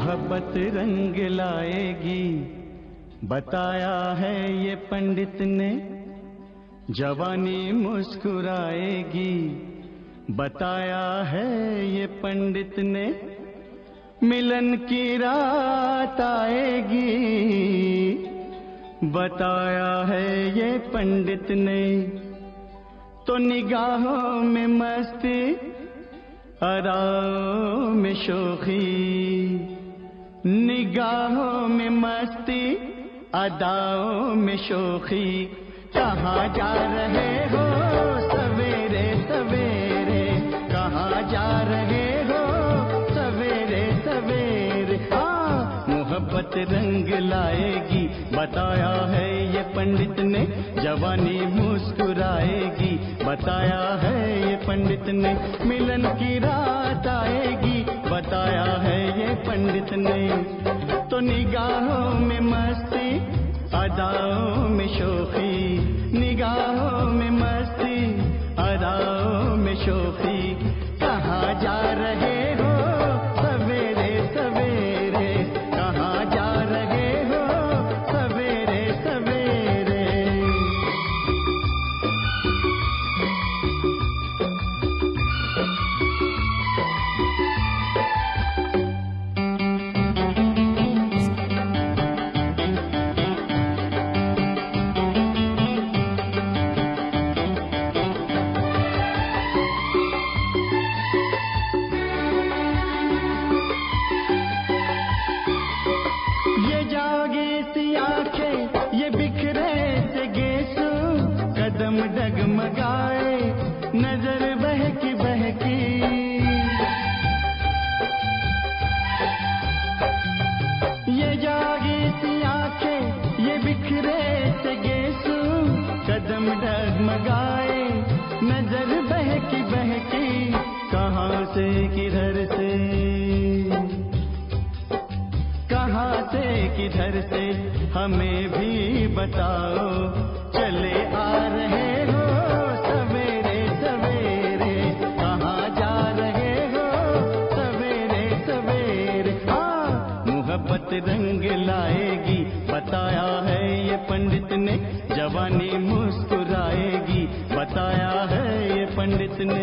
मोहब्बत रंग लाएगी, बताया है ये पंडित ने। जवानी मुस्कुराएगी, बताया है ये पंडित ने। मिलन की रात आएगी, बताया है ये पंडित ने। तो निगाहों में मस्ती, अदाओं में शोखी, निगाहों में मस्ती, अदाओं में शोखी। कहाँ जा रहे हो सवेरे सवेरे, कहाँ जा रहे हो सवेरे सवेरे। मोहब्बत रंग लाएगी, बताया है ये पंडित ने। जवानी मुस्कुराएगी, बताया है ये पंडित ने। मिलन की रात आएगी, बताया है ये पंडित ने। तो निगाहों में मस्ती, अदाओं में शोखी, निगाहों में मस्ती, अदाओं में शोखी। कहाँ जा रहे हो सवेरे सवेरे, कहाँ जा रहे हो सवेरे सवेरे। डगमगाए नजर बहकी बहकी, ये जागी सी आंखें ये बिखरे से गेसू। कदम डगमगाए नजर बहकी बहकी। कहाँ से किधर से, कहाँ से किधर से हमें भी बताओ। चले आ रहे हो सवेरे सवेरे, कहाँ जा रहे हो सवेरे सवेरे। मोहब्बत रंग लाएगी, बताया है ये पंडित ने। जवानी मुस्कुराएगी, बताया है ये पंडित ने।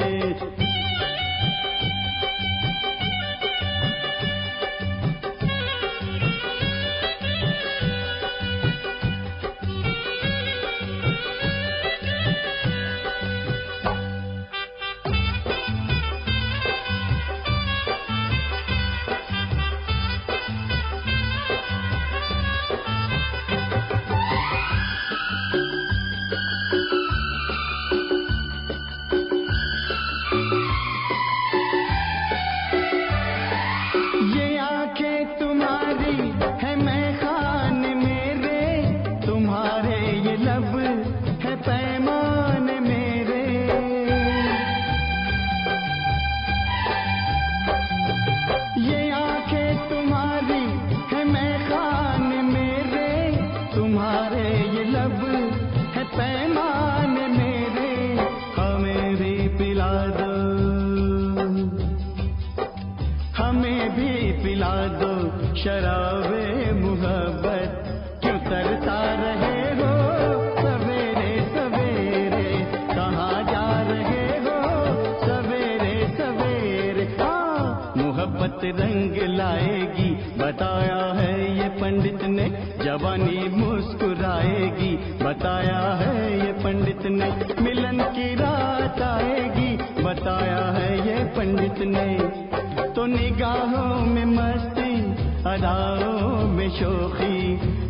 शराबे मोहब्बत क्यों तरसा रहे हो सवेरे सवेरे, कहाँ जा रहे हो सवेरे सवेरे। मोहब्बत रंग लाएगी, बताया है ये पंडित ने। जवानी मुस्कुराएगी, बताया है ये पंडित ने। मिलन की रात आएगी, बताया है ये पंडित ने। तो निगाहों में मस्ती, अदाओं में शोखी,